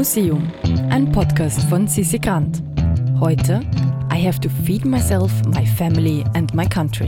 Museum, ein Podcast von Sissi Grant. Heute I have to feed myself, my family and my country.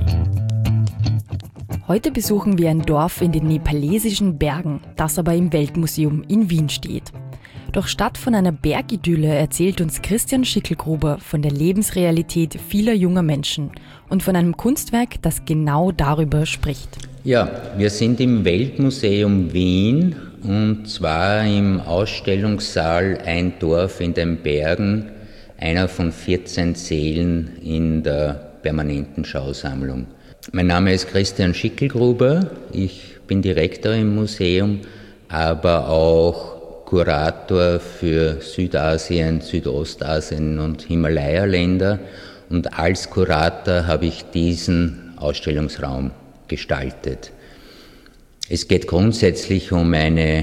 Heute besuchen wir ein Dorf in den nepalesischen Bergen, das aber im Weltmuseum in Wien steht. Doch statt von einer Bergidylle erzählt uns Christian Schicklgruber von der Lebensrealität vieler junger Menschen und von einem Kunstwerk, das genau darüber spricht. Ja, wir sind im Weltmuseum Wien und zwar im Ausstellungssaal Ein Dorf in den Bergen, einer von 14 Sälen in der permanenten Schausammlung. Mein Name ist Christian Schicklgruber, ich bin Direktor im Museum, aber auch Kurator für Südasien, Südostasien und Himalaya-Länder, und als Kurator habe ich diesen Ausstellungsraum gestaltet. Es geht grundsätzlich um eine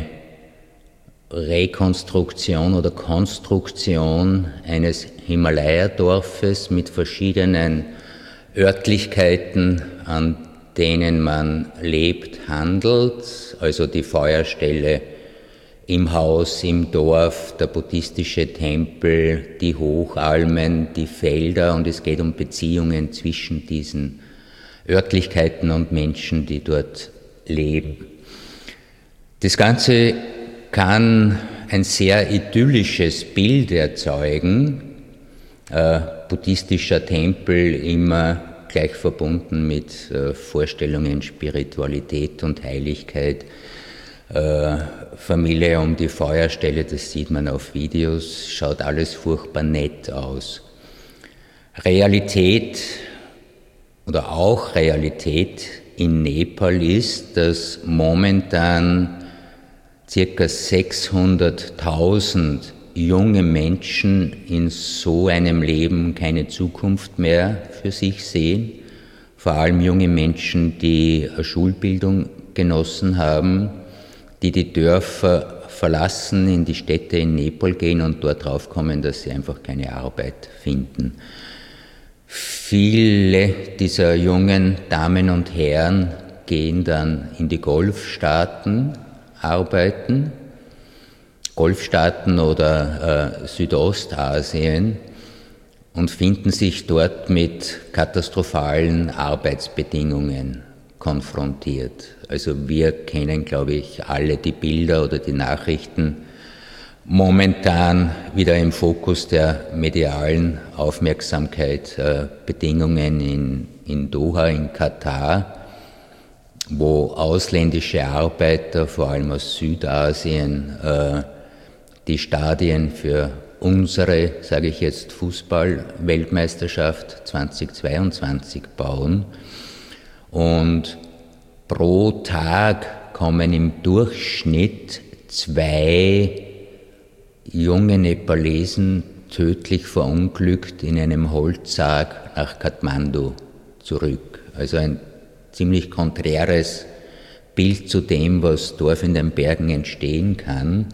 Rekonstruktion oder Konstruktion eines Himalaya-Dorfes mit verschiedenen Örtlichkeiten, an denen man lebt, handelt, also die Feuerstelle im Haus, im Dorf, der buddhistische Tempel, die Hochalmen, die Felder, und es geht um Beziehungen zwischen diesen Örtlichkeiten und Menschen, die dort leben. Das Ganze kann ein sehr idyllisches Bild erzeugen. Buddhistischer Tempel immer gleich verbunden mit Vorstellungen, Spiritualität und Heiligkeit. Familie um die Feuerstelle, das sieht man auf Videos, schaut alles furchtbar nett aus. Realität oder auch Realität in Nepal ist, dass momentan ca. 600.000 junge Menschen in so einem Leben keine Zukunft mehr für sich sehen. Vor allem junge Menschen, die eine Schulbildung genossen haben, die Dörfer verlassen, in die Städte in Nepal gehen und dort draufkommen, dass sie einfach keine Arbeit finden. Viele dieser jungen Damen und Herren gehen dann in die Golfstaaten arbeiten, Golfstaaten oder Südostasien, und finden sich dort mit katastrophalen Arbeitsbedingungen konfrontiert. Also wir kennen, glaube ich, alle die Bilder oder die Nachrichten, momentan wieder im Fokus der medialen Aufmerksamkeit, Bedingungen in Doha, in Katar, wo ausländische Arbeiter, vor allem aus Südasien, die Stadien für unsere, sage ich jetzt, Fußball-Weltmeisterschaft 2022 bauen. Und pro Tag kommen im Durchschnitt 2 junge Nepalesen tödlich verunglückt in einem Holzsarg nach Kathmandu zurück. Also ein ziemlich konträres Bild zu dem, was Dorf in den Bergen entstehen kann.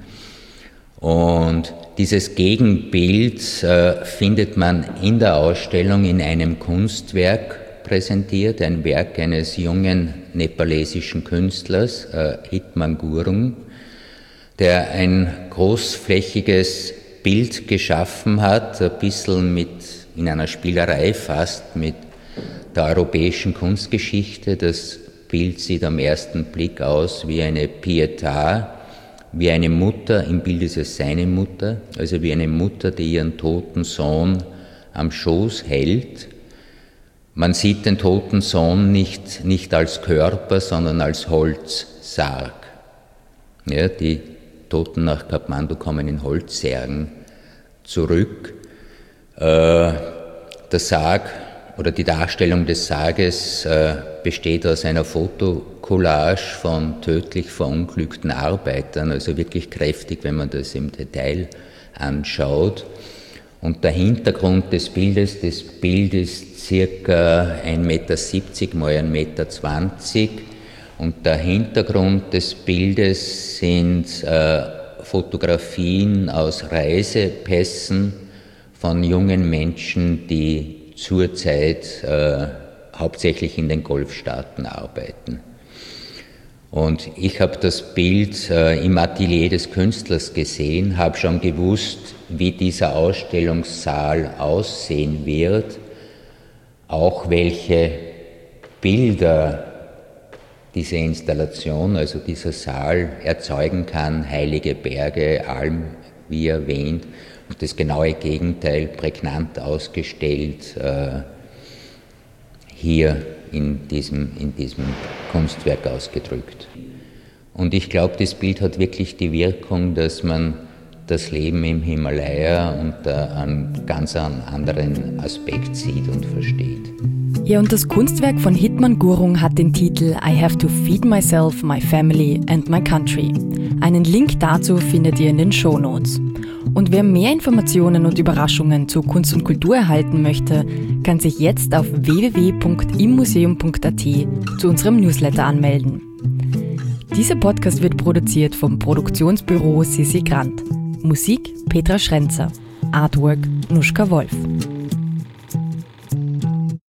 Und dieses Gegenbild findet man in der Ausstellung in einem Kunstwerk präsentiert, ein Werk eines jungen nepalesischen Künstlers, Hitman Gurung, der ein großflächiges Bild geschaffen hat, ein bisschen in einer Spielerei fast mit der europäischen Kunstgeschichte. Das Bild sieht am ersten Blick aus wie eine Pietà, wie eine Mutter, im Bild ist es seine Mutter, also wie eine Mutter, die ihren toten Sohn am Schoß hält. Man sieht den toten Sohn nicht als Körper, sondern als Holzsarg. Ja, die Toten nach Kathmandu kommen in Holzsärgen zurück. Der Sarg oder die Darstellung des Sarges besteht aus einer Fotokollage von tödlich verunglückten Arbeitern, also wirklich kräftig, wenn man das im Detail anschaut. Und der Hintergrund des Bildes, das Bild ist circa 1,70 Meter mal 1,20 Meter. Und der Hintergrund des Bildes sind Fotografien aus Reisepässen von jungen Menschen, die zurzeit hauptsächlich in den Golfstaaten arbeiten. Und ich habe das Bild im Atelier des Künstlers gesehen, habe schon gewusst, wie dieser Ausstellungssaal aussehen wird, auch welche Bilder diese Installation, also dieser Saal, erzeugen kann. Heilige Berge, Alm, wie erwähnt, und das genaue Gegenteil prägnant ausgestellt hier in diesem Kunstwerk ausgedrückt. Und ich glaube, das Bild hat wirklich die Wirkung, dass man das Leben im Himalaya unter einem ganz anderen Aspekt sieht und versteht. Ja, und das Kunstwerk von Hitman Gurung hat den Titel I have to feed myself, my family and my country. Einen Link dazu findet ihr in den Shownotes. Und wer mehr Informationen und Überraschungen zu Kunst und Kultur erhalten möchte, kann sich jetzt auf www.immuseum.at zu unserem Newsletter anmelden. Dieser Podcast wird produziert vom Produktionsbüro Sissi Grant. Musik Petra Schrenzer. Artwork Nuschka Wolf.